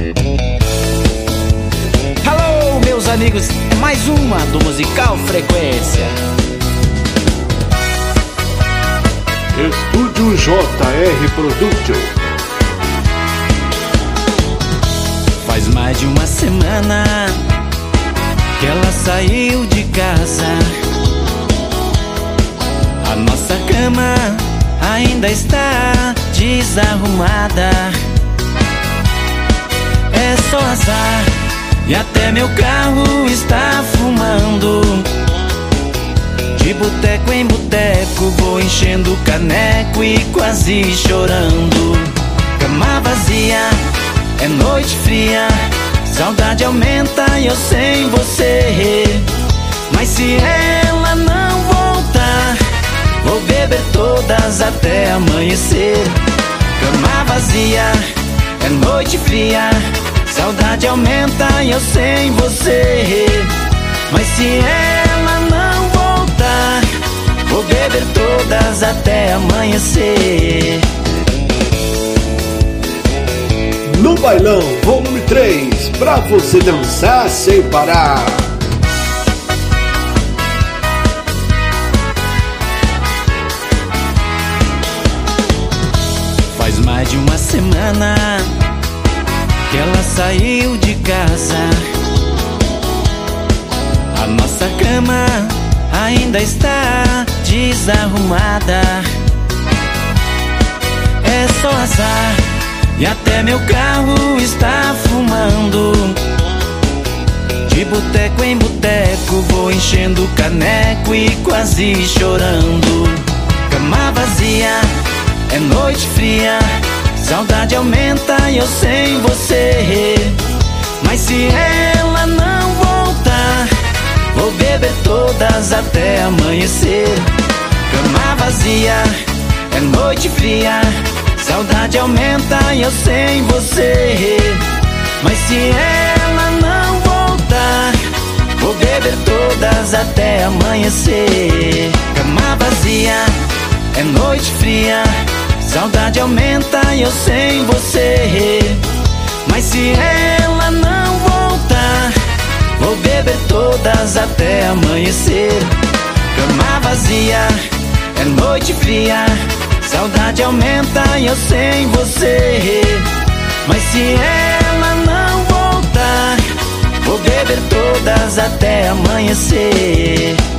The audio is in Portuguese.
Alô, meus amigos, é mais uma do Musical Frequência. Estúdio JR Production. Faz mais de uma semana que ela saiu de casa. A nossa cama ainda está desarrumada. É só azar, e até meu carro está fumando. De boteco em boteco vou enchendo o caneco e quase chorando. Cama vazia, é noite fria, saudade aumenta e eu sem você. Mas se ela não voltar, vou beber todas até amanhecer. Cama vazia, é noite fria, saudade aumenta e eu sem você. Mas se ela não voltar, vou beber todas até amanhecer. No Bailão, volume 3, pra você dançar sem parar. Faz mais de uma semana que ela saiu de casa. A nossa cama ainda está desarrumada. É só azar, e até meu carro está fumando. De boteco em boteco vou enchendo o caneco e quase chorando. Cama vazia, é noite fria, saudade aumenta e eu sem você. Mas se ela não voltar, vou beber todas até amanhecer. Cama vazia, é noite fria, saudade aumenta e eu sem você. Mas se ela não voltar, vou beber todas até amanhecer. Cama vazia, é noite fria, saudade aumenta e eu sem você. Mas se ela não voltar, vou beber todas até amanhecer. Cama vazia, é noite fria, saudade aumenta e eu sem você. Mas se ela não voltar, vou beber todas até amanhecer.